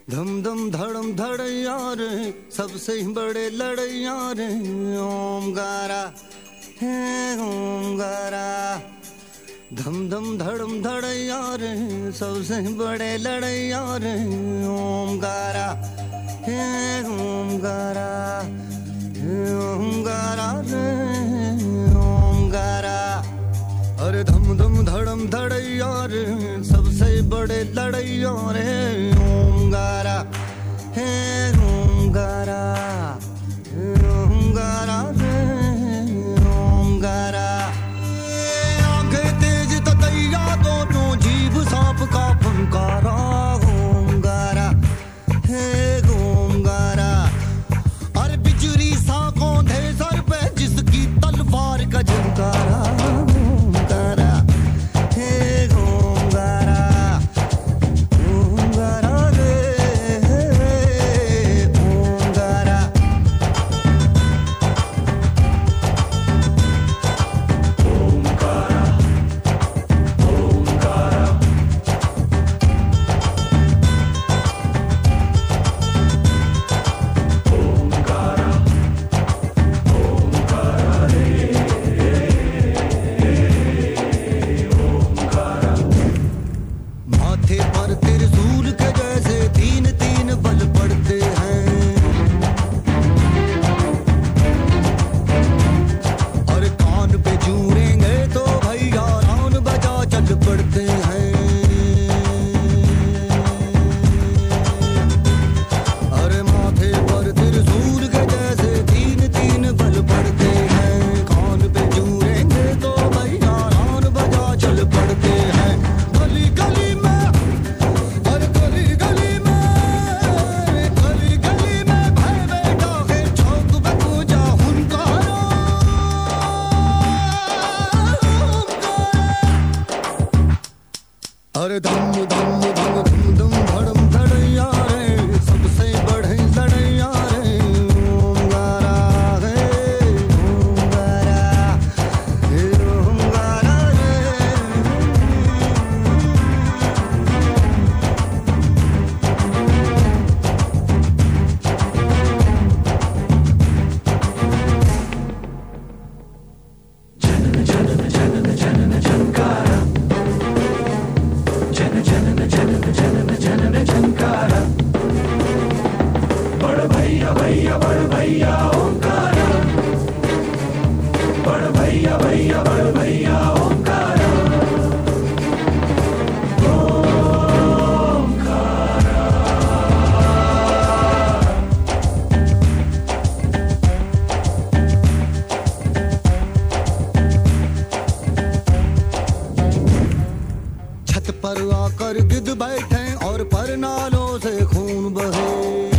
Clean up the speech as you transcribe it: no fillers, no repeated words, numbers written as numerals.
धम धम धड़म धड़ैया रे सबसे बड़े लड़ैया रे ओमकारा है ओमकारा। धम धम धड़म धड़ैया रे सबसे बड़े लड़ैया रे ओमकारा है ओमकारा ओमकारा रे ओमकारा। अरे धम धम धड़म धड़ैया रे सबसे बड़े लड़ैया रे ओमकारा है ओमकारा ओमकारा रे ओमकारा। आंखें तेज ततैया दोनों जीभ सांप का फंकारा ओमकारा है ओमकारा। अरे बिजली सा कौंधे सर पे जिसकी तलवार का झंकारा ओमकारा है ओमकारा ओमकारा रे ओमकारा। माथे पर त्रिशूल के जैसे तीन तीन बल पड़ते हैं। और कान पे जूरेंगे तो भैया रान बजा चल पड़ते हैं। अरे माथे पर त्रिशूल के जैसे तीन तीन बल पड़ते हैं। कान पे जूरेंगे तो भैया रान बजा चल पड़ते हैं। गली गली में गली गली में भय बेटा है चौक पे पूजा हुनकारा। अरे धम धम धम धम धम धड़म धड़ैया रे सबसे बड़े लड़ैया रे ओमकारा है ओमकारा हे ओमकारा रे। छत पर आकर गिद्ध बैठे और परनालों से खून बहे।